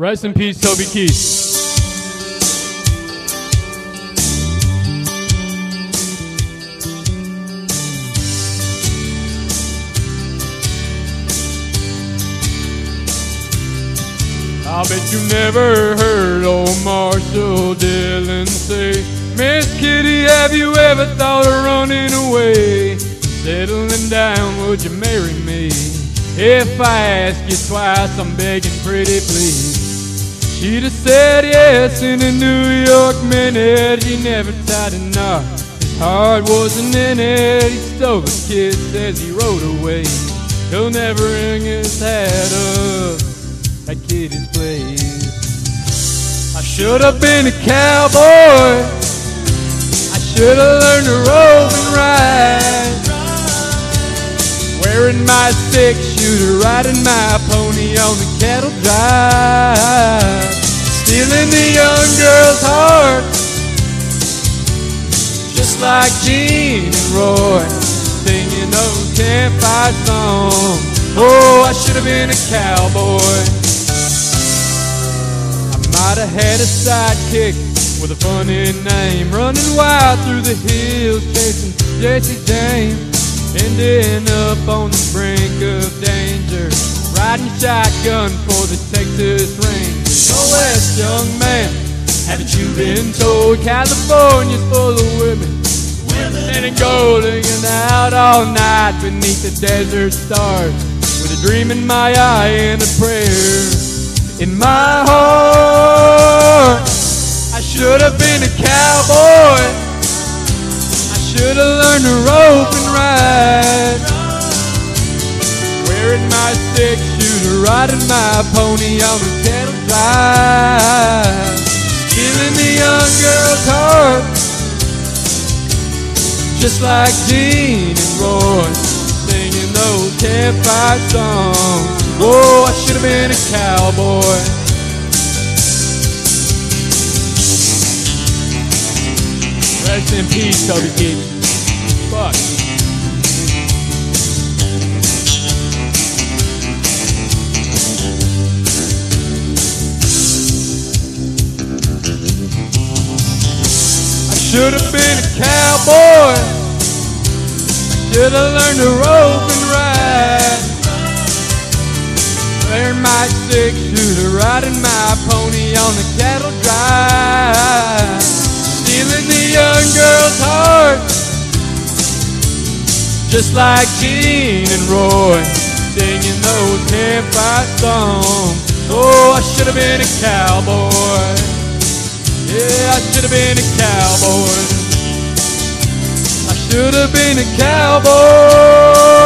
Rest in peace, Toby Keith. I bet you never heard old Marshall Dillon say, Miss Kitty, have you ever thought of running away? Settling down, would you marry me? If I ask you twice, I'm begging pretty please. She'd have said yes in a New York minute. He never tied a knot, his heart wasn't in it. He stole a kiss as he rode away. He'll never hang his hat up at Kitty's place. I should have been a cowboy. I should have learned to rope and ride, wearing my six-shooter, riding my pony on the cattle drive, stealing the young girl's heart, just like Gene and Roy, singing those campfire songs. Oh, I should have been a cowboy. Might have had a sidekick with a funny name, running wild through the hills, chasing Jesse James, ending up on the brink of danger, riding shotgun for the Texas Rangers. Oh, West, young man, haven't you been told California's full of women and gold, hanging out all night beneath the desert stars, with a dream in my eye and a prayer in my heart. I should have been a cowboy. I should have learned to rope and ride, wearing my six-shooter, riding my pony on the cattle drive, stealing the young girl's heart, just like Gene and Roy, singing those campfire songs. Oh, I should have been a cowboy. Rest in peace, Toby Keith. Fuck. I should have been a cowboy. I should have learned to rope and ride, wearing my six-shooter, riding my pony on the cattle drive, stealing the young girl's heart, just like Gene and Roy, singing those campfire songs. Oh, I should have been a cowboy. Yeah, I should have been a cowboy. I should have been a cowboy.